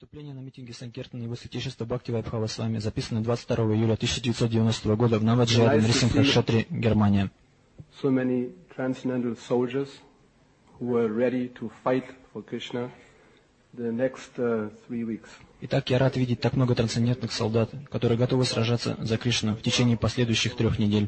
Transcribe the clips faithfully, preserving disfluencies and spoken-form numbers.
Выступление на митинге Санкиртана его святейшества Бхактивайбхава с вами записано двадцать второго июля тысяча девятьсот девяностого года в Наваджаре, Нарисимха-Кшатри, Германия. So many transcendental soldiers who were ready to fight for Krishna the next uh, three weeks. Итак, я рад видеть так много трансцендентных солдат, которые готовы сражаться за Кришну в течение последующих трех недель.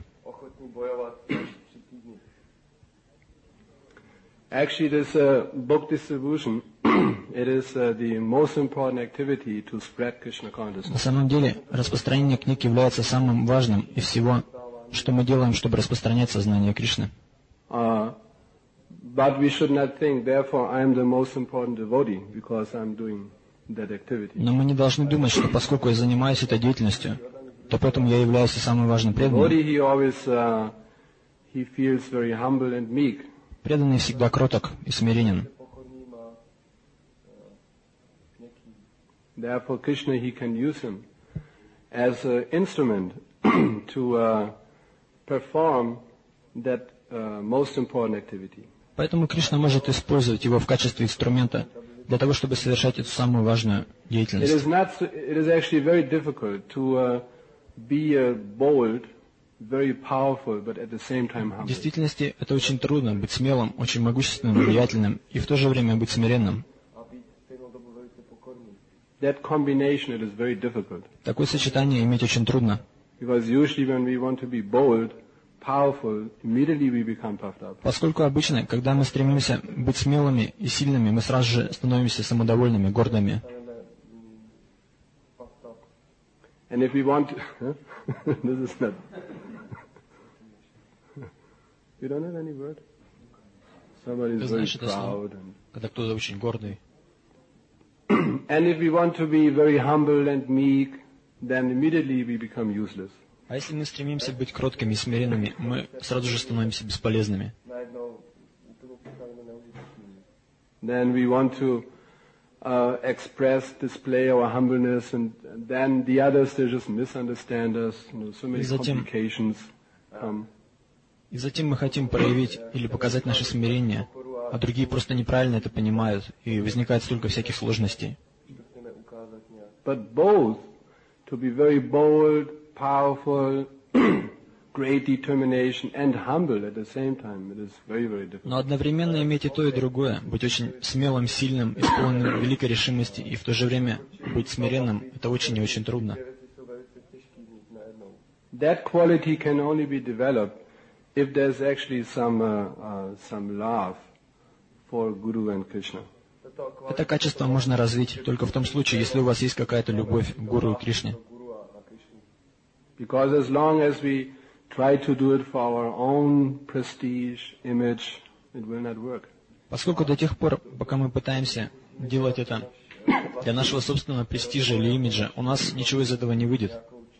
Actually, this uh, book distribution, it is uh, the most important activity to spread Krishna consciousness. На самом деле, распространение книг является самым важным из всего, что мы делаем, чтобы распространять сознание Кришны. Uh, but we should not think, therefore, I am the most important devotee because I am doing that activity. Но мы не должны думать, что поскольку я занимаюсь этой деятельностью, то поэтому я являюсь и самым важным преданным. Devotee, he always uh, he feels very humble and meek. Преданный всегда кроток и смиренен. Therefore, Krishna, he can use him as an instrument to uh, perform that uh, most important activity. Поэтому Кришна может использовать его в качестве инструмента для того, чтобы совершать эту самую важную It деятельность. is not. It is actually very difficult to uh, be uh, bold, very powerful, but at the same time В humble. действительности это очень трудно, быть смелым, очень могущественным, влиятельным и в то же время быть смиренным. That combination, it is very difficult. Такое сочетание иметь очень трудно, Because usually when we want to be bold, powerful, immediately we become puffed up. поскольку обычно, когда мы стремимся быть смелыми и сильными, мы сразу же становимся самодовольными, гордыми. And if we want to, this is not. You don't have any word? Somebody Ты is very знаешь это слово, proud. And, когда кто-то очень гордый. and if we want to be very humble and meek, then immediately we become useless. А если мы стремимся быть кроткими и смиренными, мы сразу же становимся бесполезными. Then we want to uh, express, display our humbleness, and, and then the others, they just misunderstand us. You know, so many И затем- complications come. И затем мы хотим проявить или показать наше смирение, а другие просто неправильно это понимают, и возникает столько всяких сложностей. But both, to be very bold, powerful, great determination, and humble at the same time, it is very, very difficult. Но одновременно иметь и то, и другое, быть очень смелым, сильным, исполненным великой решимости, и в то же время быть смиренным, это очень и очень трудно. That quality can only be developed if there's actually some uh, uh, some love for Guru and Krishna. Это качество можно развить только в том случае, если у вас есть какая-то любовь к Гуру и Кришне. Because as long as we try to do it for our own prestige, image, it will not work. Поскольку до тех пор, пока мы пытаемся делать это для нашего собственного престижа или имиджа, у нас ничего из этого не выйдет.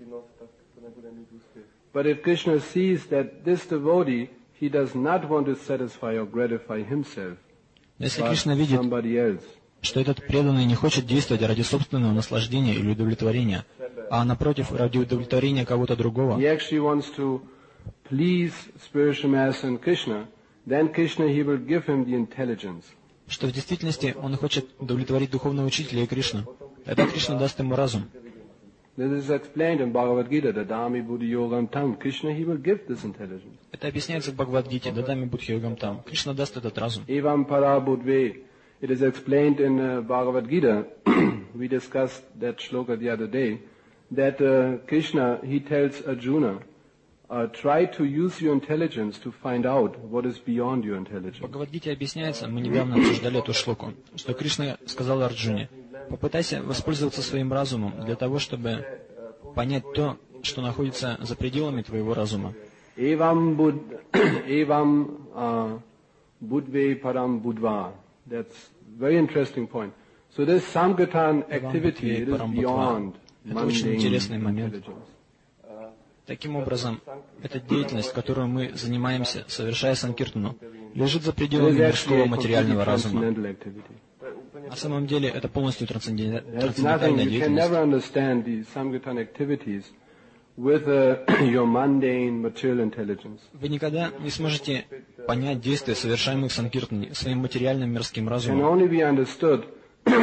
But if Krishna sees that this devotee, he does not want to satisfy or gratify himself, Но если but Кришна видит, somebody else, что этот преданный не хочет действовать ради собственного наслаждения или удовлетворения, а напротив, ради удовлетворения кого-то другого, he actually wants to please spiritual master and Krishna, then Krishna, he will give him the intelligence. что в действительности он хочет удовлетворить духовного учителя и Кришну, тогда Кришна даст ему разум. This is explained in Bhagavad Gita, the Dami Buddhi Yogam Tam. Krishna, he will give this intelligence. Это объясняется в Бхагавад-гите, Дадами Будхи Йогам Там. Кришна даст этот разум. Evam para budve. It is explained in uh, Bhagavad Gita. We discussed that shloka the other day. That uh, Krishna, he tells Arjuna, uh, try to use your intelligence to find out what is beyond your В intelligence. Бхагавад-гите объясняется, мы недавно обсуждали эту шлоку, что Кришна сказал Арджуне: попытайся воспользоваться своим разумом для того, чтобы понять то, что находится за пределами твоего разума. Evam bud, evam uh, budve param budva. That's very interesting point. So this Sankirtan activity, it is beyond Это очень mundane интересный момент. intelligence. Таким образом, эта деятельность, которую мы занимаемся, совершая санкиртану, лежит за пределами It is мирского actually a материального completely разума. transcendental activity. На самом деле, это полностью трансценден- There's nothing, трансцендентальная you can never деятельность. understand these Sankirtan activities with uh, your mundane material intelligence. Вы никогда не сможете понять действия, совершаемых в санкиртане, своим материальным мирским Can разумом. only be understood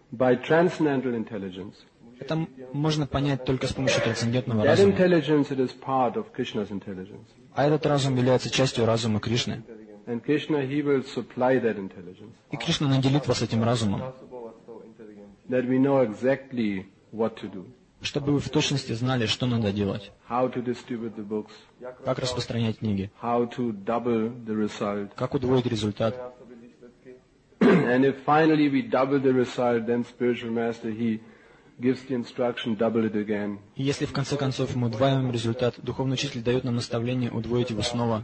by transcendental intelligence. Это можно понять только с помощью трансцендентного That разума. intelligence, it is part of Krishna's intelligence. А этот разум является частью разума Кришны. And Krishna, he will supply that intelligence. И Кришна наделит вас этим разумом, That we know exactly what to do. чтобы вы в точности знали, что надо делать, How to distribute the books. как распространять книги, How to double the result. как удвоить результат. And if finally we double the result, then spiritual master, he gives the instruction, double it again. И если в конце концов мы удваиваем результат, духовный учитель дает нам наставление удвоить его снова.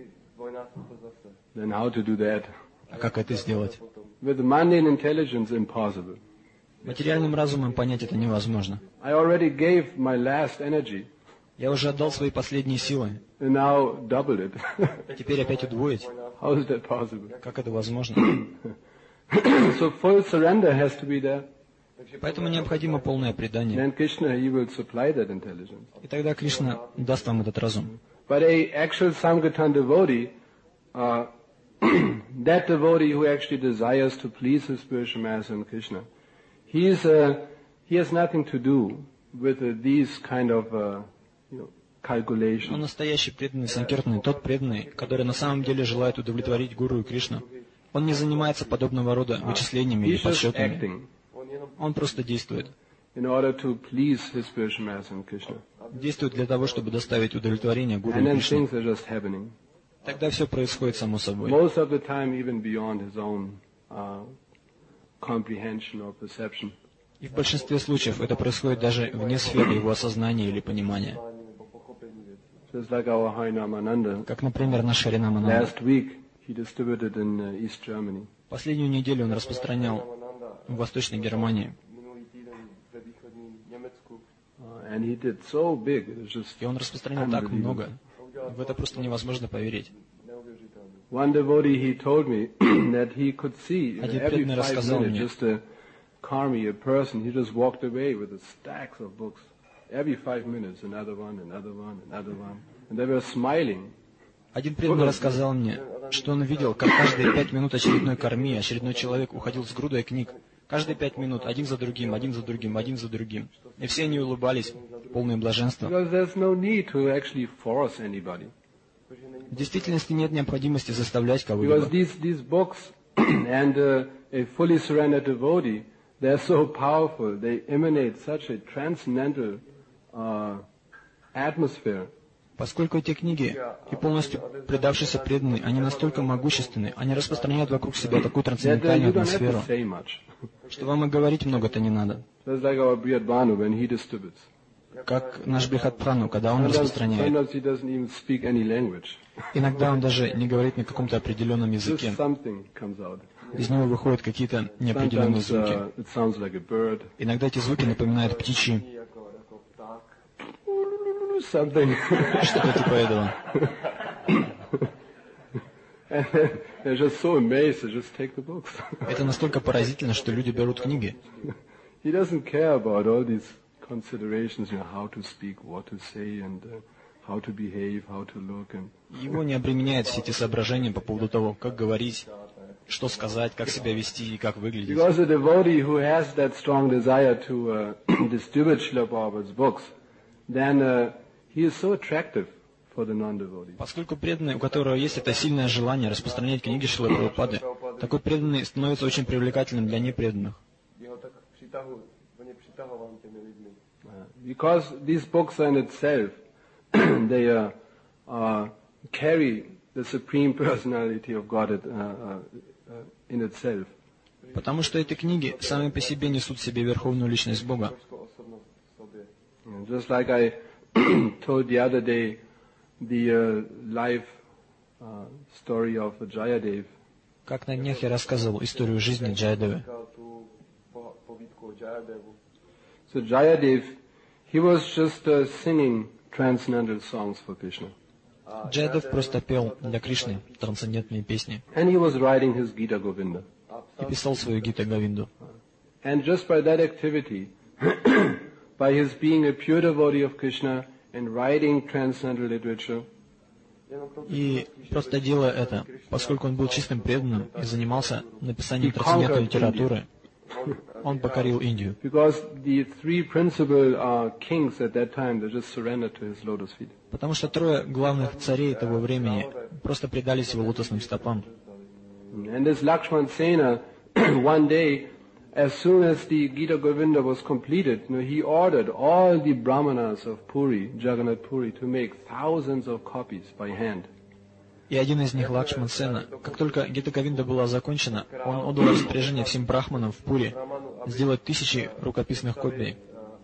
Then how to do that? А как это сделать? With the mundane intelligence, impossible. Материальным разумом понять это невозможно. I already gave my last energy, Я уже отдал свои последние силы, and now double it. а теперь опять удвоить. How is that possible? Как это возможно? So full surrender has to be there. Поэтому необходимо полное предание. Then Krishna, he will supply that intelligence. И тогда Кришна даст вам этот разум. But a actual Sankirtan devotee, uh, that devotee who actually desires to please his spiritual master and Krishna, he's, uh, he has nothing to do with uh, these kind of uh, you know, Но calculations. настоящий преданный Санкиртаны, тот преданный, который на самом деле желает удовлетворить Гуру и Кришну, он не занимается подобного рода вычислениями или He's just подсчетами. acting Он просто действует. in order to please his spiritual master and Krishna. Действует для того, чтобы доставить удовлетворение Гуру And и then Кришне. things are just happening. Тогда все происходит само собой. Most of the time even beyond his own uh, comprehension or perception. И в большинстве случаев это происходит даже вне сферы его осознания или понимания. Just like our Harinam Как, например, наш Харинам Ананда. last week, he distributed in uh, East Germany. Последнюю неделю он распространял в Восточной Германии. Uh, and he did so big, it was just И он распространял так unbelievable. много. В это просто невозможно поверить. One devotee, he told me that he could see uh, Один every преданный five рассказал minutes мне. just a karmi, a person, he just walked away with a stacks of books. Every five minutes, another one, another one, another one. And they were smiling. Один преданный рассказал мне, что он видел, как каждые пять минут очередной корми, очередной человек уходил с грудой книг. Каждые пять минут, один за другим, один за другим, один за другим. И все они улыбались, полные блаженства. Because there's no need to actually force anybody. В действительности нет необходимости заставлять Because кого-либо. these, these books and uh, a fully surrendered devotee, they're so powerful. They emanate such a transcendental uh, atmosphere. Поскольку эти книги и полностью предавшийся преданный, они настолько могущественны, они распространяют вокруг себя такую That uh, трансцендентальную you don't have атмосферу, to say much. что вам и говорить много-то не надо. Just like our Brihadbhanu when he distributes. Как наш Брихадпрану, когда он Sometimes, распространяет. sometimes he doesn't even speak any language. Иногда он даже не говорит на каком-то определенном Just языке. something comes out. Из него выходят какие-то неопределенные Sometimes звуки. uh, it sounds like a bird. Иногда эти звуки напоминают птичьи, Something. что-то типа этого. And they're just so amazed, they just take the books. Это настолько поразительно, что люди берут книги. He doesn't care about all these considerations, you know, how to speak, what to say, and uh, how to behave, how to look. And Его не обременяют все эти соображения по поводу того, как говорить, что сказать, как себя вести и как выглядеть. because a devotee who has that strong desire to uh, distribute Srila Prabhupada's books, then uh, he is so attractive for the non-devotee. Поскольку преданный, у которого есть это сильное желание распространять книги Шрилы Прабхупады, такой преданный становится очень привлекательным для непреданных. Uh, because these books are in itself, they uh, uh, carry the Supreme Personality of God uh, uh, uh, in itself. Потому что эти книги сами по себе несут в себе Верховную Личность Бога. And just like I told the other day, the uh, life uh, story of Jayadev. Как на днях я рассказывал историю жизни Джаядевы. So Jayadev, he was just uh, singing transcendental songs for Krishna. Джаядев просто пел для Кришны трансцендентные песни And he was writing his Gita Govinda. и писал свою Гита Говинду. And just by that activity, by his being a pure devotee of Krishna and writing transcendental literature, И просто делая это, поскольку он был чистым преданным и занимался написанием He трансцендентной conquered литературы, Он покорил Индию. Because the three principal uh, kings at that time, they just surrendered to his lotus feet. Потому что трое главных царей того времени просто предались его лотосным стопам. And this Lakshman Sena, one day, as soon as the Gita Govinda was completed, you know, he ordered all the brahmanas of Puri, Jagannath Puri, to make thousands of copies by hand. И один из них, Лакшман Сена, как только Гита Говинда была закончена, он отдал распоряжение всем брахманам в Пури сделать тысячи рукописных копий.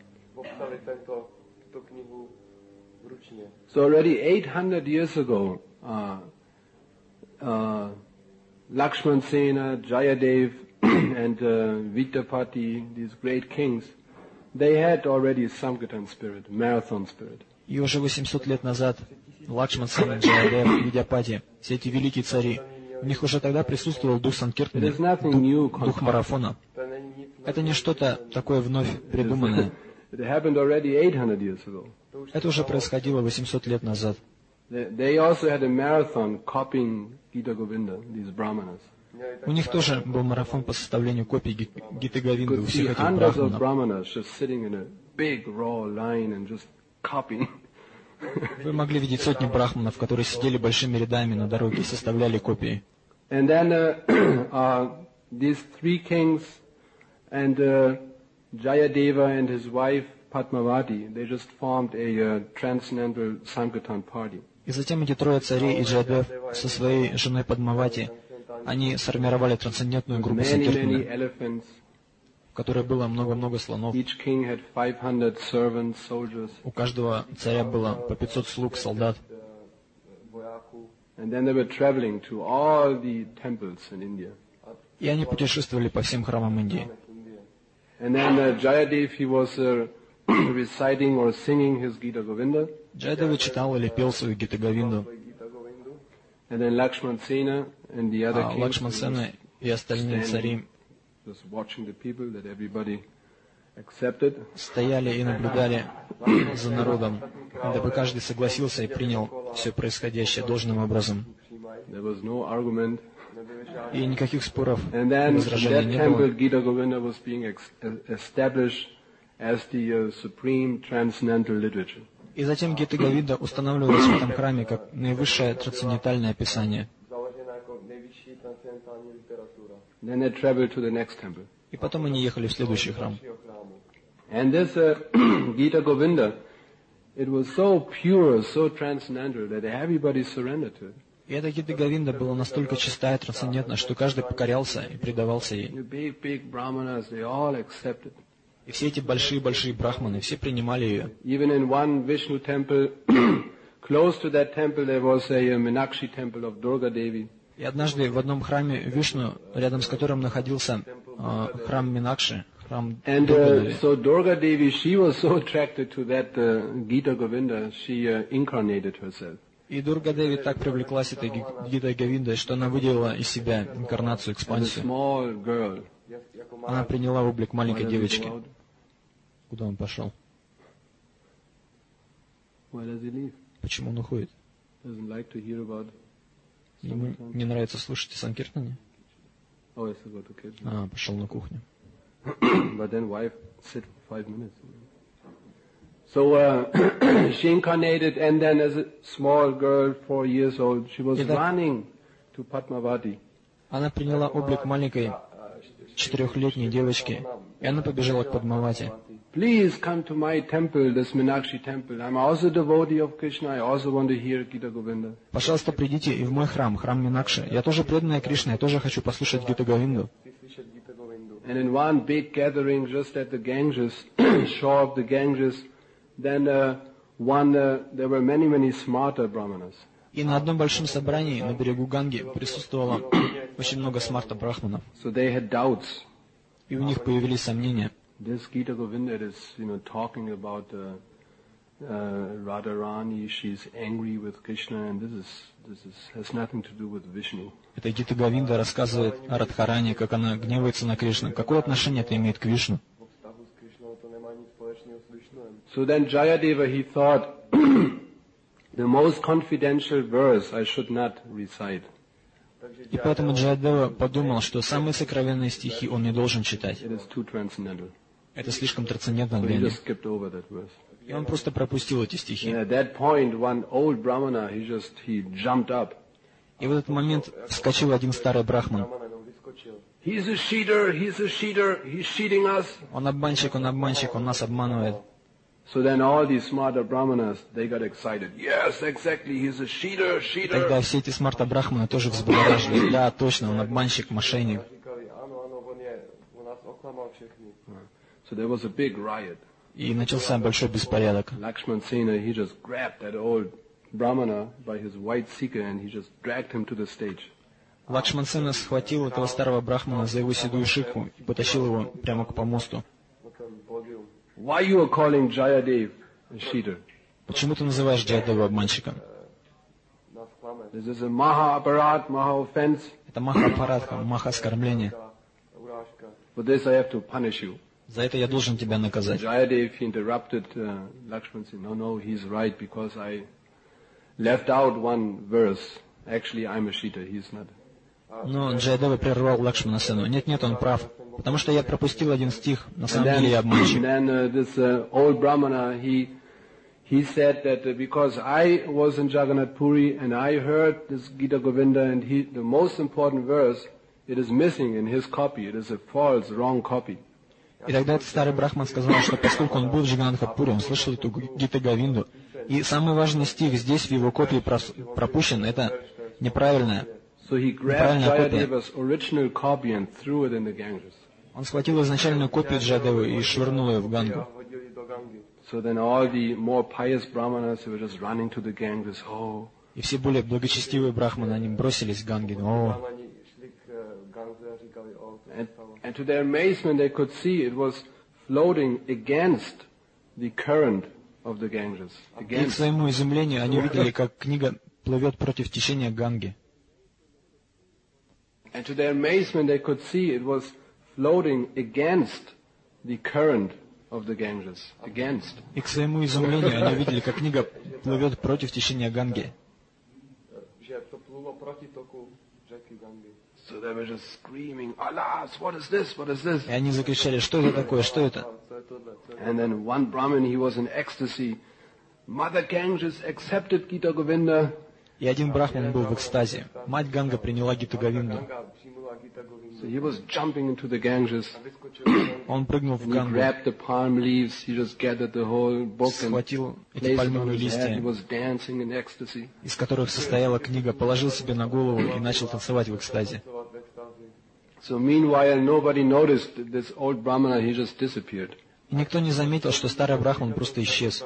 So already eight hundred years ago, uh, uh, Lakshman Sena, Jayadev, and uh, Vittapati, these great kings, they had already Sankirtan spirit, marathon spirit. И уже восемьсот лет назад Лакшман Сена, Джаядев, Видяпати, все эти великие цари, у них уже тогда присутствовал дух Санкиртаны, дух, дух марафона. Это не что-то такое вновь придуманное. It happened already eight hundred years ago. Это уже происходило восемьсот лет назад. They also had a marathon copying Gita Govinda, these brahmanas. У них тоже был марафон по составлению копий Ги- Гиты Говинды у Could see всех этих hundreds of брахманов. brahmanas just sitting in a big raw line and just copying. Вы могли видеть сотни брахманов, которые сидели большими рядами на дороге и составляли копии. And then uh, uh, these three kings and uh, Jayadeva and his wife Padmavati, they just formed a uh, transcendental Sankirtan party. И затем эти трое царей и Джайадев со своей женой Падмавати, они сформировали трансцендентную группу Many, many Санкиртаны, elephants. в которой было много-много слонов. Each king had five hundred servants, soldiers. У каждого царя было по пятьсот слуг, солдат. And then they were traveling to all the temples in India. И они путешествовали по всем храмам Индии. And then uh, Jayadev, he was uh, reciting or singing his Gita Govinda. Джайадев читал или пел свою Гита Говинду, And then Lakshman Sena and the other а kings Лакшман were Сена и остальные цари just watching the people that everybody accepted. стояли и наблюдали за народом, дабы каждый согласился и принял все происходящее должным образом. There was no argument. И никаких споров, And then in возражений that не temple, было. Gita Govinda was being ex- established as the uh, supreme transcendental literature. И затем Гита Говинда устанавливалась в этом храме как наивысшее трансцендентальное писание. Then they traveled to the next temple. И потом они ехали в следующий храм. And this uh, Gita Govinda, it was so pure, so transcendental that everybody surrendered to it. И эта Гита Говинда была настолько чистая и трансцендентна, что каждый покорялся и предавался ей. The big, big brahmanas, they all accepted. И все эти большие-большие брахманы, все принимали ее. Even in one Vishnu temple, close to that temple, there was a, a Meenakshi temple of Durga Devi. И однажды в одном храме Вишну, рядом с которым находился э, храм Минакши, храм And Дурга-Деви. uh, so Durga Devi, she was so attracted to that uh, Gita Govinda, she uh, incarnated herself. И Дурга-Деви так привлеклась этой Ги- Гитой Говиндой, что она выделила из себя инкарнацию, As a экспансию. small girl. Она приняла облик маленькой Why does he девочки. go out? Куда он пошел? Why does he leave? Почему он уходит? Doesn't like to hear about. Ему не нравится слушать о Санкиртане? Oh, he has to go to kitchen. А, пошел на кухню. But then wife sit for five minutes. So uh, she incarnated, and then as a small girl, four years old, she was Итак, running to Padmavati. Она приняла облик маленькой четырехлетней девочки, и она побежала к Падмавати. Please come to my temple, this Meenakshi temple. I'm also a devotee of Krishna. I also want to hear Gita Govinda. Пожалуйста, придите и в мой храм, храм Минакши. Я тоже преданная Кришне, я тоже хочу послушать Гита Говинду. And in one big gathering just at the Ganges, shore of the Ganges, then uh, one, uh, there were many, many smarter brahmanas. И на одном большом собрании на берегу Ганги присутствовало очень много смарта брахманов. So they had doubts. И у них появились сомнения. This Gita Govinda is, you know, talking about uh, uh, Radharani. She's angry with Krishna, and this is this is has nothing to do with Vishnu. Эта Гита Говинда рассказывает о Радхарани, как она гневается на Кришну. Какое отношение это имеет к Вишну? So then Jayadeva, he thought, the most confidential verse I should not recite. И поэтому Джаядева подумал, что самые сокровенные стихи он не должен читать. It is too transcendental. Это слишком трансцендентно So для he него. just skipped over that verse. И он просто пропустил эти стихи. And at that point, one old brahmana, he just, he jumped up. И в этот момент вскочил один старый брахман. He's a cheater, he's a cheater, he's cheating us. Он обманщик, он обманщик, он нас обманывает. So then all these smarter brahmanas, they got excited. Yes, exactly, he's a cheater, И тогда cheater. все эти смарта-брахманы тоже взбудоражили. Да, точно, он обманщик, мошенник. So there was a big riot. И начался большой беспорядок. Lakshman Sena, he just grabbed that old brahmana by his white sikha and he just dragged him to the stage. Лакшман Сена схватил этого старого брахмана за его седую шику и потащил его прямо к помосту. Why you are calling Jayadev a cheater? Почему ты называешь Джаядеву обманщиком? This is a maha aparat, maha offense. Это маха-аппаратка, маха-оскорбление. For this I have to punish you. За это я должен тебя наказать. Jayadev, he interrupted uh, Lakshman Sena. No, no, he's right because I left out one verse. Actually, I'm a cheater. He's not. Но Джаядева прервал Лакшмана Сену. Нет-нет, он прав. Потому что я пропустил один стих. На And самом then, деле я обманщик. then uh, this uh, old brahmana, he he said that uh, because I was in Jagannath Puri and I heard this Gita Govinda and he, the most important verse, it is missing in his copy. It is a false, wrong copy. И тогда этот старый брахман сказал, что поскольку он был в Джаганнатхапуре, он слышал эту Гита Говинду, и самый важный стих здесь в его копии прос- пропущен, это неправильное. So he grabbed Неправильная копия. Jayadeva's original copy and threw it in the Ganges. Он схватил изначальную копию Джаядевы и швырнул ее в Гангу. So then all the more pious brahmanas, they were just running to the Ganges. Oh, И все более благочестивые брахманы, они бросились в Ганги. О, and, and to their amazement, they could see it was floating against the current of the Ganges. и к Against. своему изумлению они увидели, как книга плывет против течения Ганги. And to their amazement, they could see it was floating against the current of the Ganges. Against. И к своему изумлению они увидели, как книга плывет против течения Ганги. So they were just screaming, Alas, what is this? What is this? И они закричали, что это такое, что это? And then one Brahmin, he was in ecstasy. Mother Ganges accepted Gita Govinda. И один брахман был в экстазе. Мать Ганга приняла Гиту Говинду. So he was jumping into the Ganges. Он прыгнул в He Гангу, grabbed the palm leaves. He just gathered the whole book and схватил эти placed it on пальмовые his head. He листья, was dancing in ecstasy. из которых состояла книга, положил себе на голову и начал танцевать в экстазе. So meanwhile, nobody noticed that this old Brahmana. He just disappeared. И никто не заметил, что старый брахман просто исчез.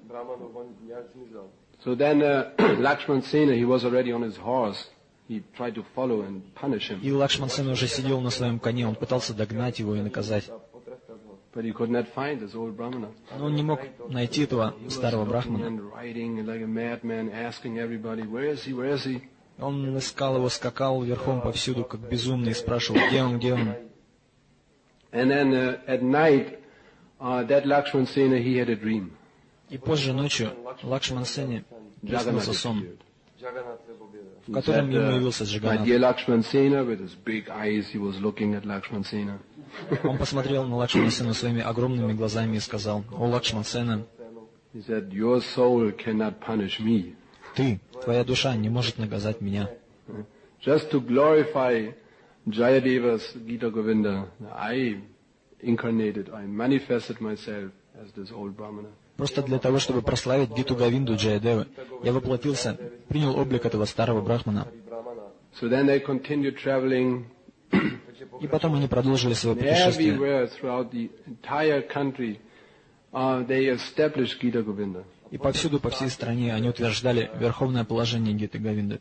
So then uh, Lakshman Sena, he was already on his horse. He tried to follow and punish him. И Лакшман Сен уже сидел на своем коне, он пытался догнать его и наказать. But he could not find this old Brahmana. Но он не мог найти этого старого брахмана. And riding like a madman, asking everybody, where is he, where is he? Он искал его, скакал верхом повсюду, как безумный, и спрашивал, где он, где он. And then uh, at night, uh, that Lakshman Sena, he had a dream. И позже ночью Лакшман Сене Jagannath приснился сон, appeared. в He котором said, ему uh, явился my Джаганнат. dear Lakshman Sena, with his big eyes, he was looking at Lakshman Sena. Он посмотрел на Лакшмана Сену своими огромными глазами и сказал, «О, Лакшман Сена, He said, your soul cannot punish me. ты, твоя душа не может наказать меня. Just to glorify Jayadeva's Gita Govinda, I incarnated, I manifested myself as this old Brahmana. Просто для того, чтобы прославить Гиту Говинду Джаядевы, я воплотился, принял облик этого старого брахмана». So then they continued traveling. И потом они продолжили свое путешествие. Everywhere throughout the entire country, uh, they established Gita Govinda. И повсюду, по всей стране, они утверждали верховное положение Гиты Говинды.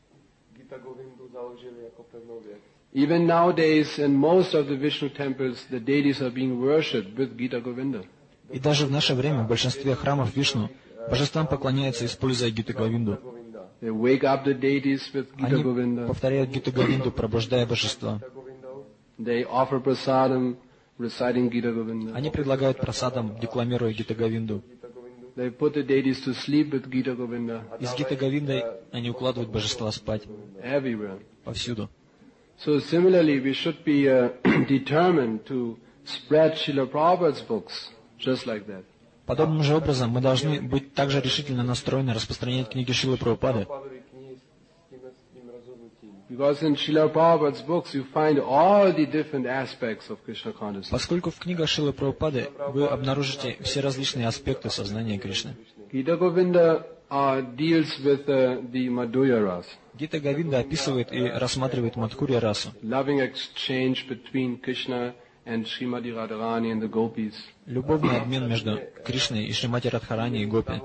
Even nowadays, in most of the Vishnu temples, the deities are being worshipped with Gita Govinda. И даже в наше время в большинстве храмов Вишну божествам поклоняются, используя Гиту Говинду. They wake up the deities with Gita Они Govinda. повторяют Гиту Говинду, пробуждая божества. They offer prasadam, reciting Gita Govinda. Они предлагают просадам, декламируя Гиту Говинду. They put the deities to sleep with Gita Govinda. И с Гитой Говиндой они укладывают божества спать. Everywhere. повсюду. So similarly, we should be uh, determined to spread Srila Prabhupada's books just like that. Подобным же образом мы должны быть также решительно настроены распространять книги Шрилы Прабхупады. Because in Srila Prabhupada's books you find all the different aspects of Krishna consciousness. Поскольку в книгах Шрилы Прабхупады вы обнаружите все различные аспекты сознания Кришны. Gita Govinda uh, deals with uh, the Madhurya Ras. Гита Говинда описывает и рассматривает Мадхурья расу. Loving exchange between Krishna and Srimati Radharani and the gopis. Любовный обмен между Кришной и Шримати Радхарани и Гопи.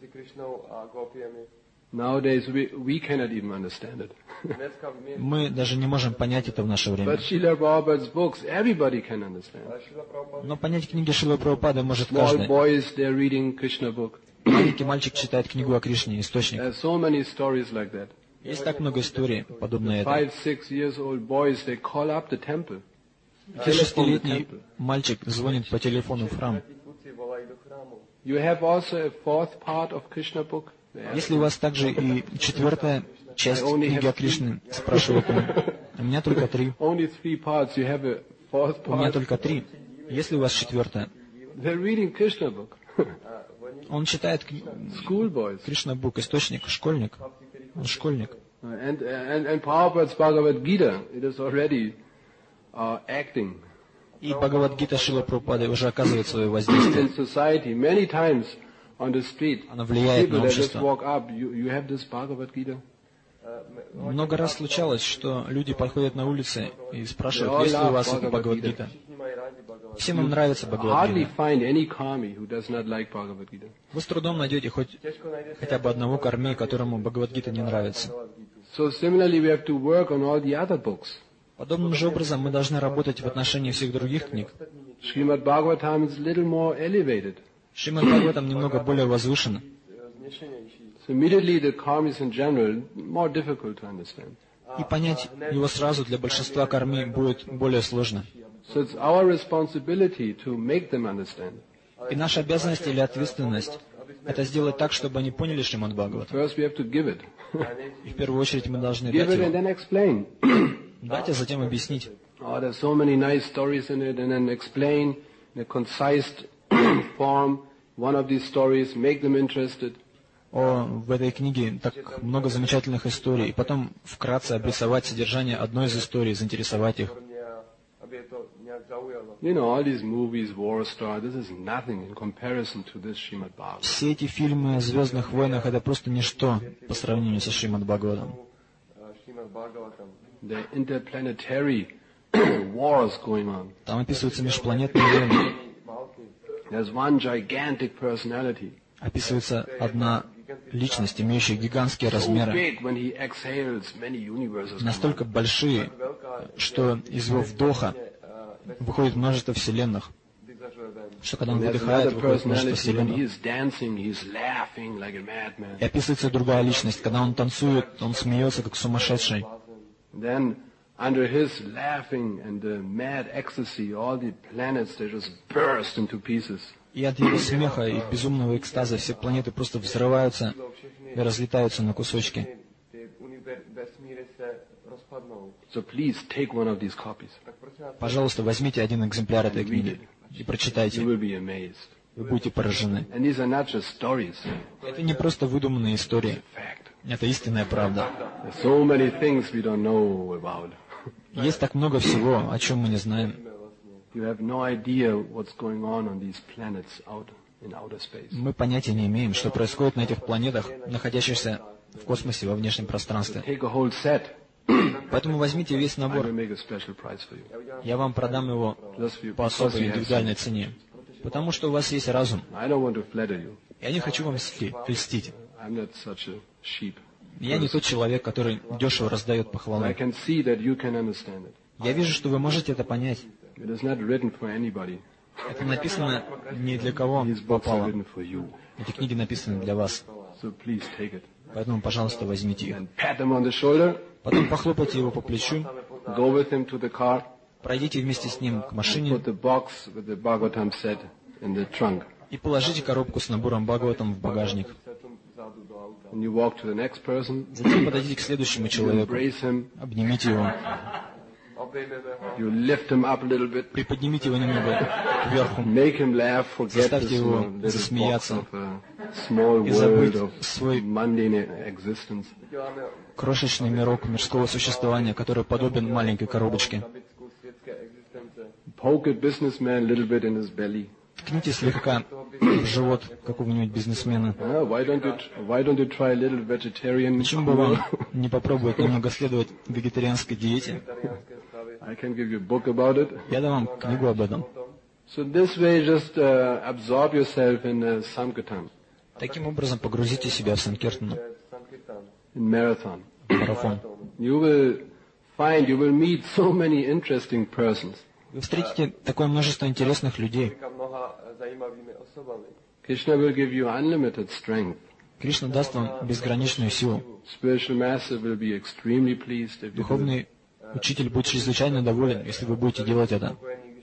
Nowadays we, we cannot even understand it. Мы даже не можем понять это в наше время. But Srila Prabhupada's books, everybody can understand. Но понять книги Шрилы Прабхупады может Small каждый. boys, they're reading Krishna book. Маленький мальчик читает книгу о Кришне, источник. There are so many stories like that. Есть так много историй, подобно этой. Five, six years old boys, they call up the temple. Шестилетний мальчик звонит по телефону в храм. You have also a fourth part of Krishna book. Если у вас также и четвертая часть книги о Кришне, спрашивает он. У меня только три. Only three parts. You have a fourth У меня part. только три. Если у вас четвертая. They're reading Krishna book. Он читает School boys. Кришна Бук, источник, школьник. Он школьник. And, and, and Prabhupada's Bhagavad Gita, it is already uh, acting И Бхагавад-гита Шрилы Прабхупады уже оказывает свое воздействие. in society. Many times on the street, Она влияет people на that just общество. walk up, you, you have this Bhagavad Gita? Много раз случалось, что люди подходят на улице и спрашивают, есть ли у вас эта Бхагавад-гита. Всем им нравится Hardly Бхагавад-гита. find any karmi who does not like Bhagavad Gita. Вы с трудом найдете хоть хотя бы одного карми, которому Бхагавад-гита не нравится. So similarly, we have to work on all the other books. Подобным же образом мы должны работать в отношении всех других книг. Srimad Bhagavatam is a little more elevated. Шримад Бхагаватам немного более возвышен. So immediately the karmis in general, more difficult to understand. И понять его сразу для большинства карми будет более сложно. So it's our responsibility to make them understand. И наша обязанность или ответственность — это сделать так, чтобы они поняли Шримад Бхагават. First we have to give it. И в первую очередь мы должны Give дать it and его. then explain. Дать, а затем объяснить. Oh, there's so many nice stories in it, and then explain in a concise form one of these stories, make them interested. О, в этой книге так много замечательных историй. И потом вкратце обрисовать содержание одной из историй, заинтересовать их. You know, all these movies, War Star, this is nothing in comparison to this Srimad Bhagavatam. Все эти фильмы о «Звездных войнах» — это просто ничто по сравнению со Шримад Бхагаватом. The interplanetary wars going on. Там описываются межпланетные войны. There's one gigantic personality. Описывается одна личность, имеющая гигантские So размеры, big when he exhales, many universes come настолько out. большие, что из его вдоха выходит множество вселенных, что когда он There's выдыхает, another выходит множество personality when вселенных. he's dancing, he's laughing like a madman. И описывается другая личность, когда он танцует, он смеется, как сумасшедший. Then, under his laughing and the mad ecstasy, all the planets, they just burst into pieces. И от его смеха и безумного экстаза все планеты просто взрываются и разлетаются на кусочки. So please take one of these copies. Пожалуйста, возьмите один экземпляр этой книги и прочитайте. You will be amazed. Вы будете поражены. And these are not just stories. Это не просто выдуманные истории. Fact. Это истинная правда. There's so many things we don't know about. Есть так много всего, о чем мы не знаем. You have no idea what's going on on these planets out in outer space. Мы понятия не имеем, что происходит на этих планетах, находящихся в космосе во внешнем пространстве. Take a whole set. Поэтому возьмите весь I will набор. make a special price for you. Я вам продам его Just for you, по because особой you have индивидуальной some. цене. Потому что у вас есть разум. I don't want to flatter you. Я не хочу вам сли- льстить. I'm not such a sheep. Я не тот человек, который дешево раздает But I похвалу. can see that you can understand it. Я вижу, что вы можете это понять. It is not written for anybody. Это написано не для кого These books are попало. written for you. Эти книги написаны для вас. So please take it. Поэтому, пожалуйста, возьмите их. And pat him on the shoulder. Потом похлопайте его по плечу, Go with him to the car. пройдите вместе с ним к машине Put the box with the Bhagavatam set in the trunk. и положите коробку с набором Бхагаватам в багажник. and you walk to the next person, Затем подойдите к следующему you человеку, embrace him, обнимите его, you lift him up a little bit, приподнимите его немного кверху, make him laugh, forget this заставьте you его know, little box засмеяться of a small и world забыть of свой mundane existence. крошечный мирок мирского существования, который подобен маленькой коробочке. Poke a businessman a little bit in his belly. Ткните слегка в живот какого-нибудь бизнесмена. Ah, why don't you why don't you try a little vegetarian Почему бы вам не попробовать немного следовать вегетарианской диете? I can give you a book about it. Я дам вам книгу об этом. So this way, just uh, absorb yourself in uh, Sankirtan, Таким образом погрузите себя в Санкиртану, in marathon. в марафон. You will find, you will meet so many interesting persons. Вы встретите такое множество интересных людей. Krishna will give you unlimited strength. Кришна даст вам безграничную силу. Spiritual master will be extremely pleased if you do it. Духовный учитель будет чрезвычайно доволен, если вы будете делать это.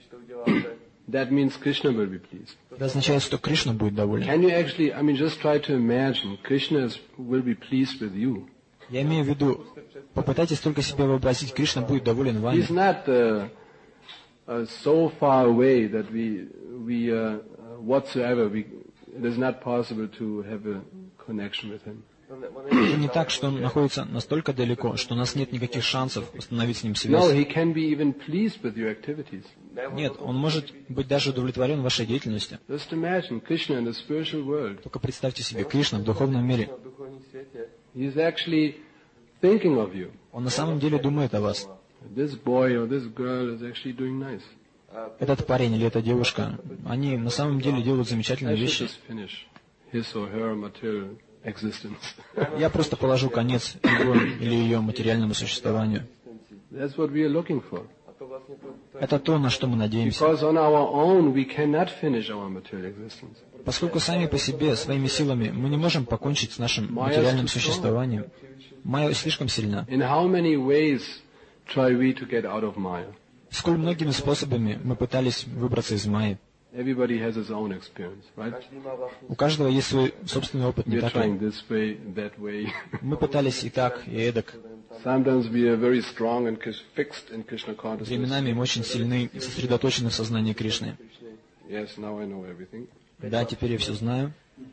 That means Krishna will be pleased. Это означает, что Кришна будет доволен. Can you actually, I mean, just try to imagine, Krishna is, will be pleased with you. Я имею в виду, попытайтесь только себе вообразить, Кришна будет доволен вами. He's not uh, uh, so far away that we, we uh, whatsoever, we, it is not possible to have a connection with him. Это не так, что он находится настолько далеко, что у нас нет никаких шансов установить с ним No, связь. he can be even pleased with your activities. Нет, он может быть даже удовлетворен вашей деятельностью. Just imagine Krishna in the spiritual world. Только представьте себе Кришну в духовном мире. He's actually thinking of you. Он на самом деле думает о вас. This boy or this girl is actually doing nice. Этот парень или эта девушка, они на самом деле делают I замечательные should вещи. just finish his or her material existence. Я просто положу конец его или ее материальному существованию. That's what we are looking for. Это то, на что мы надеемся. Because on our own we cannot finish our material existence. Поскольку сами по себе, своими силами, мы не можем покончить с нашим материальным существованием. Майя слишком сильна. In how many ways try we to get out of Maya? Сколь многими способами мы пытались выбраться из Майи. Everybody has his own experience, right? У каждого есть свой собственный опыт, не We are так ли? trying this way, that way. Мы пытались и так, и эдак. Sometimes we are very strong and kis- fixed in Krishna consciousness. Временами мы очень сильны и сосредоточены в сознании Кришны. Yes, now I know everything. Да, теперь я все знаю.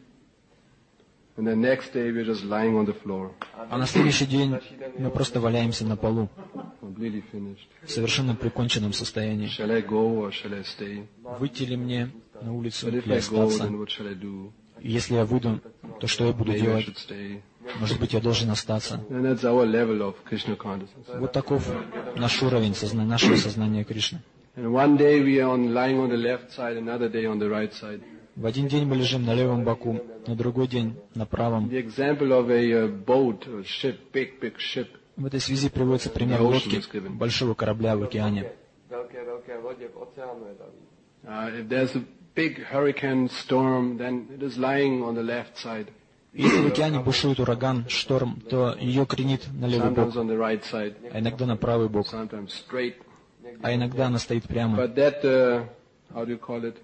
And the next day we're just lying on the floor, А на следующий день мы просто валяемся на полу, completely finished. в совершенно приконченном состоянии. Shall I go or shall I stay? Выйти ли мне на улицу But if или I go, остаться? then what shall I do? И если я выйду, то что я буду Maybe I делать? should stay. Может быть, я должен остаться? And that's our level of Krishna consciousness. Вот таков наш уровень созна- нашего сознания Кришны. And one day we are on, lying on the left side, another day on the right side. В один день мы лежим на левом боку, на другой день на правом. The example of a uh, boat or ship, big, big ship. В этой связи приводится пример лодки, большого корабля в океане. Uh, if there's a big hurricane storm, then it is lying on the left side, Если в океане бушует ураган, шторм, то ее кренит на левый sometimes бок, on the right side, а иногда на правый бок, sometimes straight. а иногда она стоит прямо. But that, uh, how do you call it?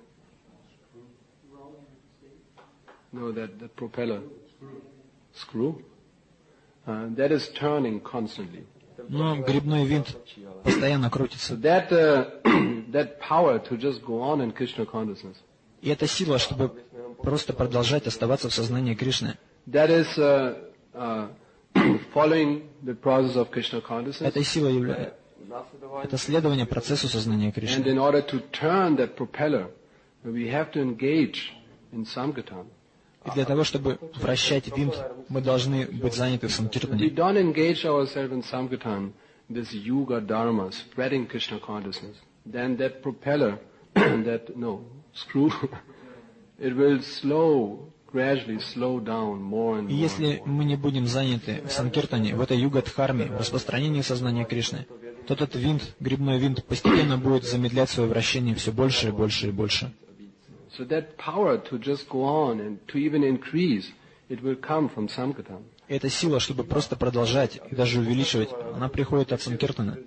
No, that, that propeller. Screw? Uh, that is turning constantly. Но грибной винт постоянно So крутится. that, uh, that power to just go on in Krishna consciousness, И эта сила, чтобы просто продолжать оставаться в сознании Кришны, that is uh, uh, following the process of Krishna consciousness. этой силой является это следование процессу сознания And Кришны. in order to turn that propeller, we have to engage in Sankirtan. И для того, чтобы вращать винт, мы должны быть заняты в We Санкиртане. don't engage ourselves in Sankirtan, this yuga dharma, spreading Krishna consciousness. Then that propeller, that, no, screw, it will slow, gradually slow down more and И more. если мы не будем заняты в Санкиртане, в этой юга-дхарме, в распространении сознания Кришны, то этот винт, грибной винт, постепенно будет замедлять свое вращение все больше и больше и больше. So that power to just go on and to even increase, it will come from Sankirtan. И эта сила, чтобы просто продолжать и даже увеличивать, она приходит от Санкиртана.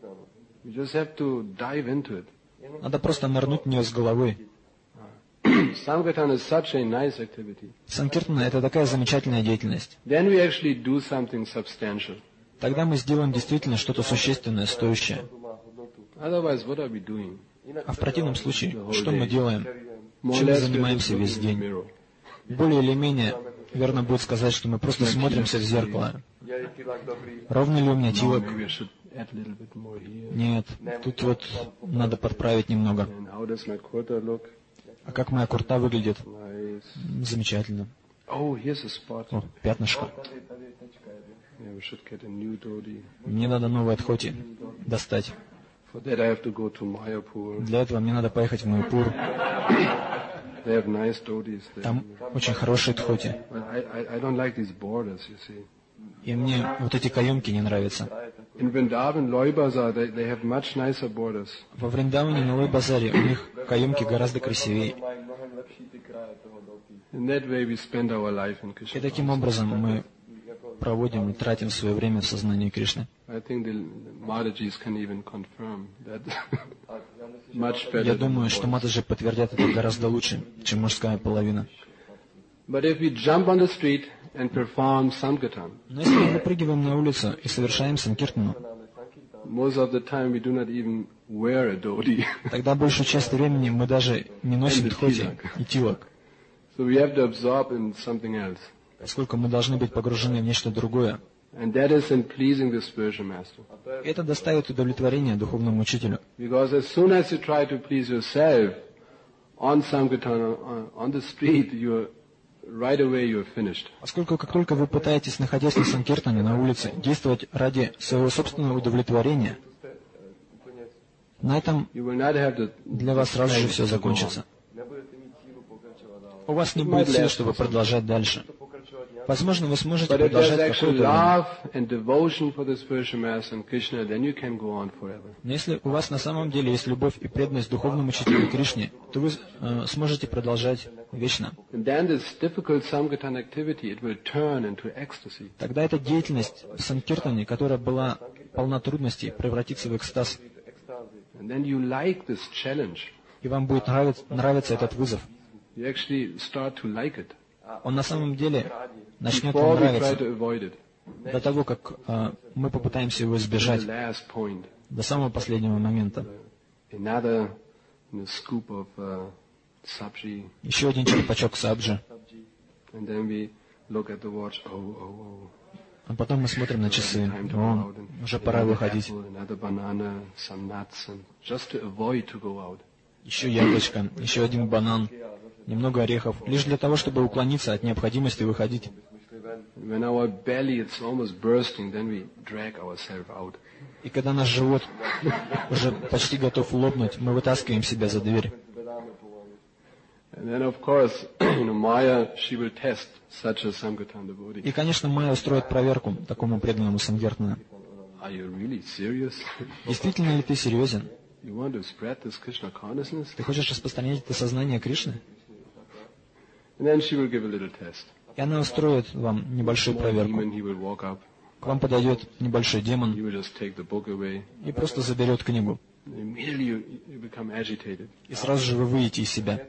You just have to dive into it. Надо просто нырнуть в нее с головой. Sankirtan is such a nice activity. Санкиртана — это такая замечательная деятельность. Then we actually do something substantial. Тогда мы сделаем действительно что-то существенное, стоящее. Otherwise, what are we doing? А в противном случае, что мы делаем? More or Чем мы less, we're занимаемся just весь looking in the день? mirror. Более или менее верно будет сказать, что мы просто смотримся в зеркало. Ровно ли у меня No, тилок? maybe I should add a little bit more here. Нет, тут вот надо подправить немного. And how does my kurta look? А как моя курта выглядит? Nice. Замечательно. Oh, here's a spot. О, пятнышко. Yeah, we should get a new dhoti. Мне надо новое тхоти достать. For that, I have to go to Mayapur. Для этого мне надо поехать в Майпур. They have nice dhotis there. Там очень хорошие тхоти. But I, I, I don't like these borders, you see. И мне вот эти каемки не нравятся. In Vrindavan, Loi Bazaar, they, they have much nicer borders. Во Вриндаване, на Лой-базаре, у них каемки гораздо красивее. In that way, we spend our life in И Krishna. таким образом мы проводим и тратим свое время в сознании Кришны. I think the Madhajis can even confirm that much better. Я than думаю, the что boys. матаджи подтвердят это гораздо лучше, чем мужская половина. But if we jump on the street and perform Sankirtan, Но если мы выпрыгиваем на улицу и совершаем санкиртану, most of the time we do not even wear a dhoti. тогда большую часть времени мы даже не носим тхоти и тилок, So we have to absorb in something else. поскольку мы должны быть погружены в нечто другое. And that is in pleasing the spiritual master. Это доставит удовлетворение духовному учителю. Because as soon as you try to please yourself on Sankirtan, on, on the street, you're right away you're finished. Поскольку как только вы пытаетесь, находясь на санкиртане, на улице, действовать ради своего собственного удовлетворения, на этом You will not have the для вас сразу же все закончится. У вас не будет сил, чтобы продолжать дальше. Возможно, вы сможете But if there's продолжать actually какое-то время. love and devotion for the spiritual master and Krishna, then you can go on forever. Но если у вас на самом деле есть любовь и преданность духовному учителю Кришне, то вы э, сможете продолжать вечно. And then this difficult Sankirtan activity, it will turn into ecstasy. Тогда эта деятельность в санкиртане, которая была полна трудностей, превратится в экстаз. And then you like this challenge. И вам будет нравиться, нравиться этот вызов. You actually start to like it. Он на самом деле начнет Before вам we try нравиться to avoid it. до того, как э, мы попытаемся его The избежать, last point. до самого последнего момента. Another you know, scoop of uh, sabji. Еще один черпачок сабджи. And then we look at the watch. Oh, oh, oh. А потом мы смотрим на часы. Time to go О, out. And уже пора another выходить. apple, another banana, some nuts, and just to avoid to go out. Еще яблочко, еще один банан, немного орехов, лишь для того, чтобы уклониться от необходимости выходить. When our belly is almost bursting, then we drag ourselves out. И когда наш живот уже почти готов лопнуть, мы вытаскиваем себя за дверь. And then, of course, you know, Maya, she will test such a Sankirtan devotee. И, конечно, Майя устроит проверку такому преданному Санкиртану. Are you really serious? Действительно ли ты серьезен? You want to spread this Krishna consciousness? Ты хочешь распространять это сознание Кришны? And then she will give a little test. И она устроит вам небольшую One проверку. demon, he will walk up. К вам подойдет небольшой He демон will just take the book away. и просто заберет книгу. And immediately you, you become agitated. И сразу же вы выйдете из себя.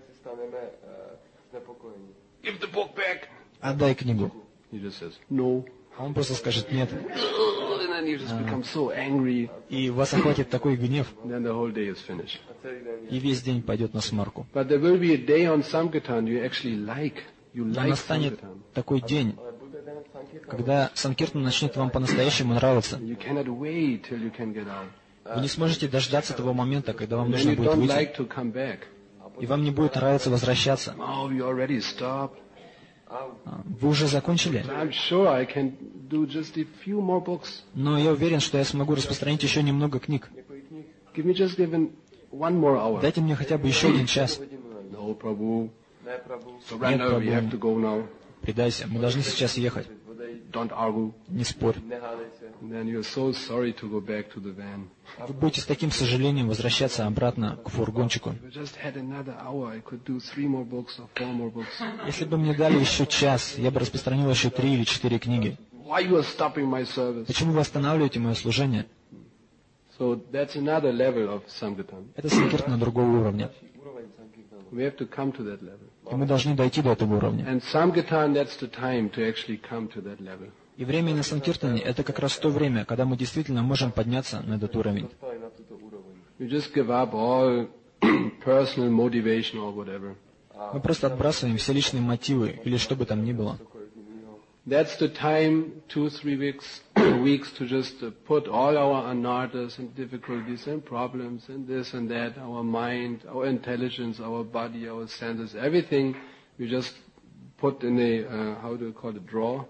Give the book back. Отдай книгу. He just says, no. А он просто скажет нет. And then you just become so angry. И вас охватит такой гнев, And then the whole day is finished. и весь день пойдет на смарку. But there will be a day on Sankirtan you actually like. You Но like настанет Sankirtan. такой день, когда Санкиртан начнет вам по-настоящему нравиться. You cannot wait till you can get out. Вы не сможете дождаться того момента, когда вам Then нужно you будет don't выйти, like to come back. и вам не будет нравиться возвращаться. Oh, you already stopped. Вы уже закончили? I'm sure I can do just a few more books. Но я уверен, что я смогу распространить еще немного книг. Give me just even one more hour. Дайте мне хотя бы еще один час. No, Prabhu. Surrender, we have to go now. Предайся, мы должны сейчас ехать. Don't argue. Не спорь. And then you're so sorry to go back to the van. Вы будете с таким сожалением возвращаться обратно к фургончику. If I just had another hour, I could do three more books or four more books. Если бы мне дали еще час, я бы распространил еще три или четыре книги. Why you are stopping my service? Почему вы останавливаете мое служение? So that's another level of Sankirtan. Это санкиртан другого уровня. We have to come to that level. И мы должны дойти до этого уровня. And Sankirtan, that's the time to actually come to that level. И время на Санкиртане — это как раз то время, когда мы действительно можем подняться на этот уровень. You just give up all personal motivation or whatever. Мы просто отбрасываем все личные мотивы или что бы там ни было. That's the time, two, three weeks, weeks to just uh, put all our anarthas and difficulties and problems and this and that, our mind, our intelligence, our body, our senses, everything, we just put in a, uh, how do you call it, drawer?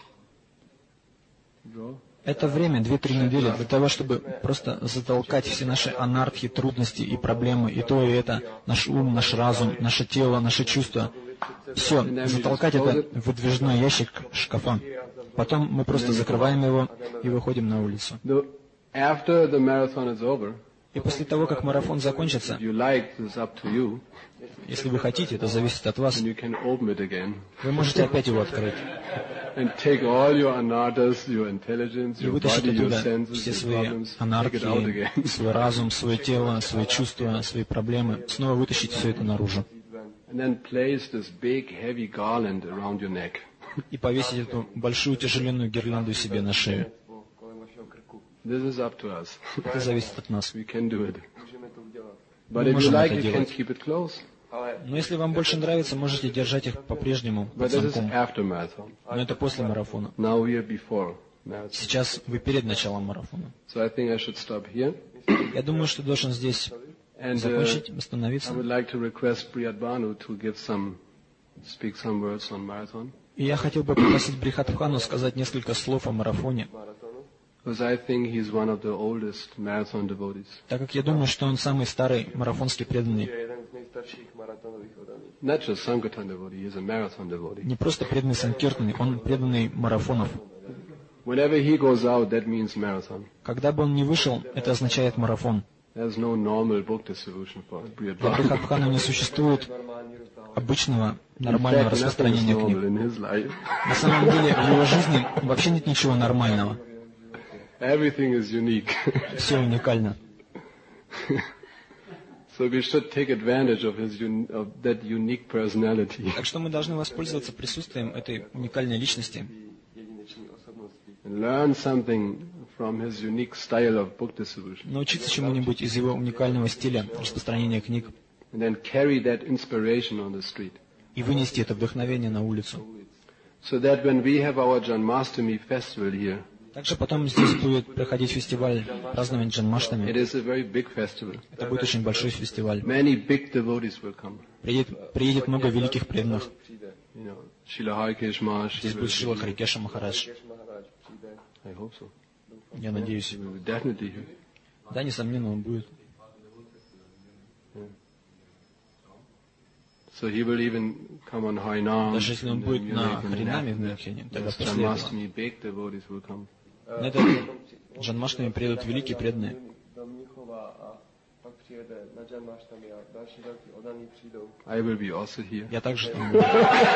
Drawer? Это время, две-три недели, для того, чтобы просто затолкать все наши анархии, трудности и проблемы, и то, и это, наш ум, наш разум, наше тело, наши чувства. Все, затолкать это в выдвижной ящик шкафа. Потом мы просто закрываем его и выходим на улицу. After the marathon is over, и после того, как марафон закончится, you like, it's up to you, если вы хотите, это зависит от вас, and you can open it again. Вы можете опять его открыть. And take all your anarthas, your intelligence, И your вытащить body, your оттуда senses, все your свои problems, take it out анархии, again. свой разум, свое тело, свои чувства, свои проблемы, снова вытащить все это наружу. And then place this big heavy garland around your neck. И повесить эту большую тяжеленную гирлянду себе на шею. This is up to us. Это зависит от нас. We can do it. But Мы if you можем like, это you can делать. keep it close. Но если вам больше нравится, можете держать их по-прежнему But под this is замком. after marathon. Но это после марафона. Now we are before marathon. Сейчас вы перед началом марафона. So I think I should stop here. Я думаю, что должен здесь And uh, закончить, I остановиться. would like to request Priyadbanu to give some, speak some words on marathon. И я хотел бы попросить Брихадбхану сказать несколько слов о марафоне, Because I think he's one of the oldest marathon devotees. так как я думаю, что он самый старый марафонский преданный. Not just Sankirtan devotee, he's a marathon devotee. Не просто преданный Санкиртаны, он преданный марафонов. Whenever he goes out, that means marathon. Когда бы он ни вышел, это означает марафон. There's no normal book distribution for Для Priyadbanu. Брихадбхана не существует обычного, In нормального fact, nothing is распространения normal книг. in his life. На самом деле, в его жизни вообще нет ничего нормального. Everything is unique. Все уникально. So we should take advantage of his un- of that unique personality Так что мы должны воспользоваться присутствием этой уникальной личности and learn something from his unique style of book distribution, научиться чему-нибудь из его уникального стиля распространения книг and then carry that inspiration on the street, и вынести это вдохновение на улицу. so that when we have our Janmashtami festival here, Также потом здесь будет проходить фестиваль празднования it Джанмаштами. is a very big festival. Это будет очень большой фестиваль. Many big devotees will come. Приедет, приедет много великих преданных. You know, Srila Harikesh Maharaj. Здесь будет Шрила Харикеша Махарадж. I hope so. Я надеюсь. He will definitely here. Да, несомненно, он будет. So he will even come on Harinam. Даже если он and then будет Munich на and Харинаме в then Мюнхене, тогда yes, после этого Janmashtami big devotees will come. на этот Джанмаштами приедут великие преданные. I will be also here. Я также там буду.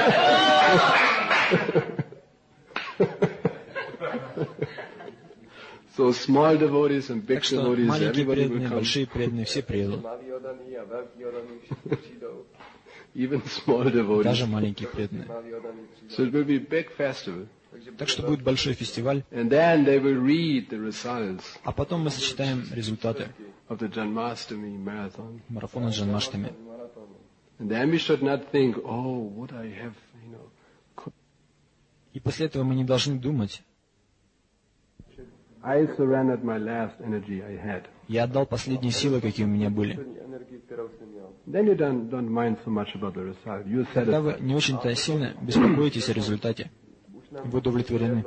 So small devotees and big Так что devotees, маленькие everybody will преданные, come. большие преданные, все приедут. Even small devotees. Даже маленькие преданные. So it will be a big festival. Так что будет большой фестиваль, And then they will read the results а потом мы сочетаем результаты of the Janmashtami marathon. марафона с Джанмаштами. And then we should not think, oh, would I have, you know, could И после этого мы не должны думать, I surrendered my last energy I had. я отдал последние силы, какие у меня были. Then you don't, don't mind so much about the result. You're Тогда вы satisfied. не очень-то сильно беспокоитесь о результате. Вы удовлетворены.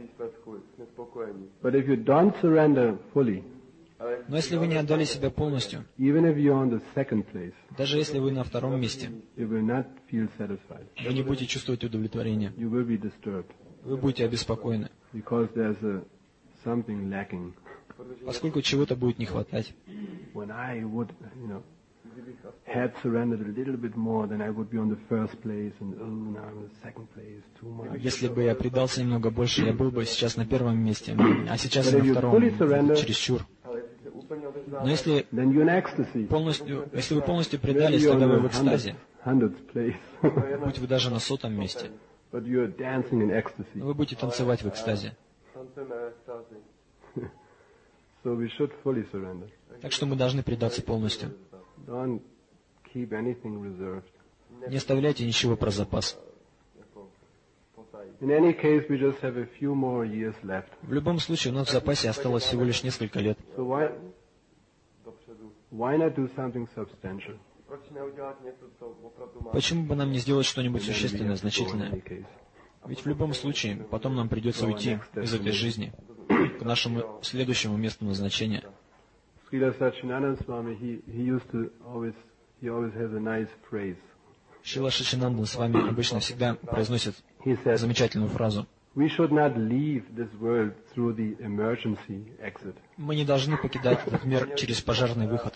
But if you don't surrender fully, Но если вы не отдали себя полностью, even if you're on the second place, даже если вы на втором месте, you will not feel satisfied. вы не будете чувствовать удовлетворения. You will be disturbed Вы будете обеспокоены, because there's a, something lacking. поскольку чего-то будет не хватать. When I would, you know, had surrendered a little bit more, then I would be on the first place, and oh, now I'm in the second place, too much. Если бы я предался немного больше, я был бы сейчас на первом месте, а сейчас But на if you втором, fully surrender, чересчур. Но если then you're in ecstasy. полностью, если вы полностью Then предались, you're тогда in вы the в экстазе. hundredth, hundredth place. Будь вы даже на сотом месте. But you're dancing in ecstasy. Вы будете танцевать в экстазе. So we should fully surrender. Так что мы должны предаться полностью. Don't keep anything reserved. Не оставляйте ничего про запас. In any case, we just have a few more years left. В любом случае, у нас в запасе осталось всего лишь несколько лет. So why, why not do something substantial? Почему бы нам не сделать что-нибудь Then we существенное, have to go in значительное? any case. Ведь в любом случае, потом нам придется уйти из этой жизни к нашему следующему месту назначения. Srila Satchidananda Swami, he, he used to always, he always has a nice phrase. Шрила Шачинанда с вами обычно всегда произносит He said, замечательную фразу. we should not leave this world through the emergency exit. Мы не должны покидать этот мир через пожарный выход.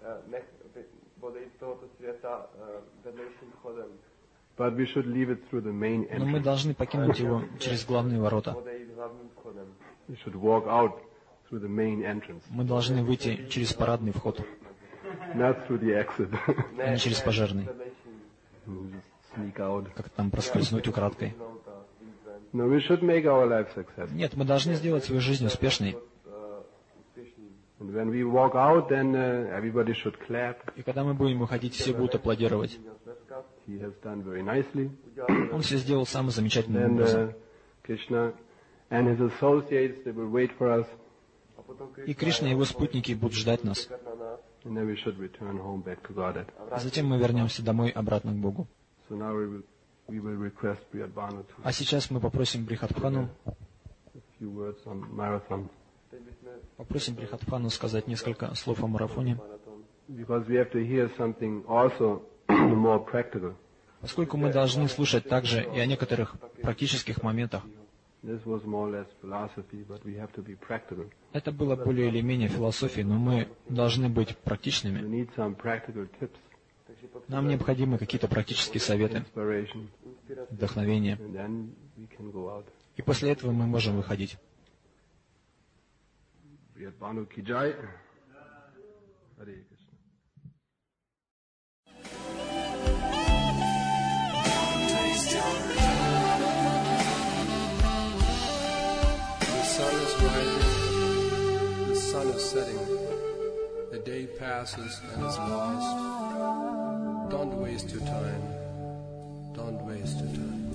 But we should leave it through the main Но мы entrance. должны покинуть его через главные ворота. We should walk out through the main entrance, Мы должны выйти через парадный вход, not through the exit. а не через пожарный. Just sneak out. Как там проскользнуть украдкой. No, we should make our life successful. Нет, мы должны сделать свою жизнь успешной. And when we walk out, then uh, everybody should clap. И когда мы будем выходить, все будут аплодировать. He has done very nicely. Он все сделал самым замечательным Then образом. uh, Krishna and his associates, they will wait for us. И Кришна и его спутники будут ждать нас. And then we should return home back to Godhead. А затем мы вернемся домой обратно к Богу. So now we will, we will request Priyadbhanu to А сейчас мы попросим Брихадбхану, a few words on marathon. попросим Брихадбхану сказать несколько слов о марафоне, Because we have to hear something also more practical. поскольку мы должны слушать также и о некоторых практических моментах. This was more or less philosophy, but we have to be practical. Это было более или менее философией, но мы должны быть We практичными. need some practical tips, Нам необходимы какие-то практические советы, inspiration, вдохновение. and then we can go out. И после этого мы можем выходить. Priyadbhanu ki jai. Hare Krishna. The sun is rising, the sun is setting, the day passes and is lost. Don't waste your time, don't waste your time.